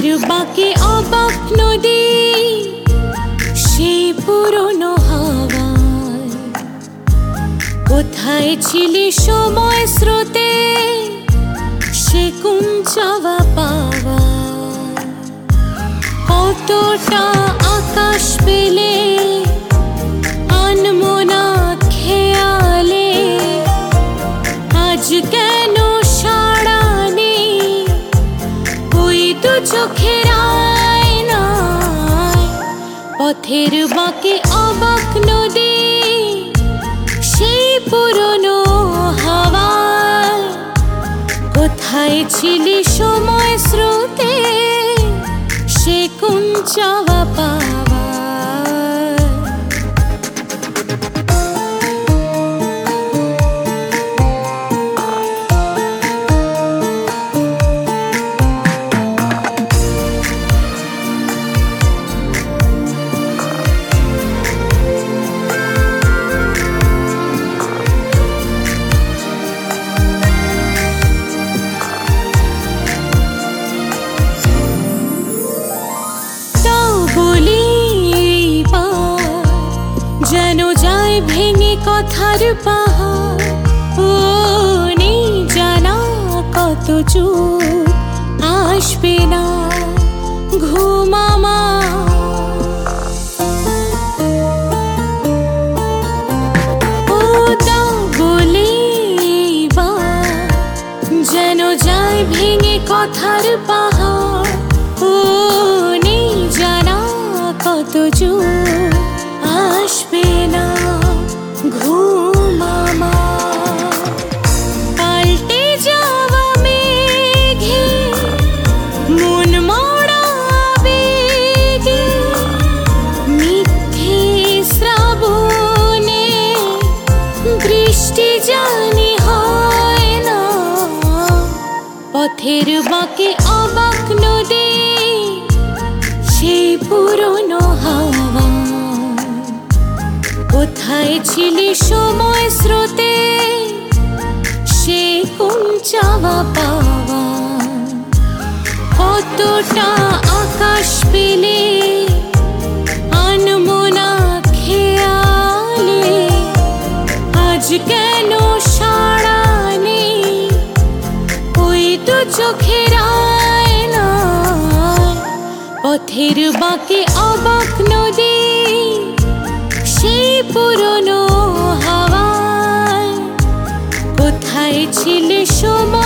পথের বাঁকে অবাক নদী, সেই পুরনো হাওয়ায় কোথায় ছিলে সময় স্রোতে, সে কোন চাওয়া পাওয়া। কতটা আকাশ পেলে আনমনা খেয়ালে, আজ কেন সাড়া নেই ওই তো চোখের আয়নায়। পথের বাঁকে অবাক নদী, সেই পুরনো হাওয়ায় কোথায় ছিলে সময় স্রোতে, সে কোন চাওয়া পাওয়া। যেন যায় ভেঙে কথার পাহাড়, ও নেই জানা কত চোখ আসবে না ঘুম আমার। ও দাও বলে যেন যায় ভেঙে কথার পাহাড়, ও নেই জানা কত চোখ আসবে না ঘুম আমার। পাল্টে যাওয়া মেঘে মন মরা বেগে, মিথ্যে শ্রাবণে বৃষ্টি জানি হয় না। পথের বাঁকে অবাক নদী, সেই পুরনো হাওয়া কোথায় ছিলে সময় স্রোতে, সে কোন চাওয়া পাওয়া। কতটা আকাশ পেলে আনমনা খেয়ালে, আজ কেন সাড়া নেই ওই তো চোখের আয়নায়। পথের বাঁকে অবাক নদী, সেই পুরনো হাওয়ায় কোথায় ছিলে সময়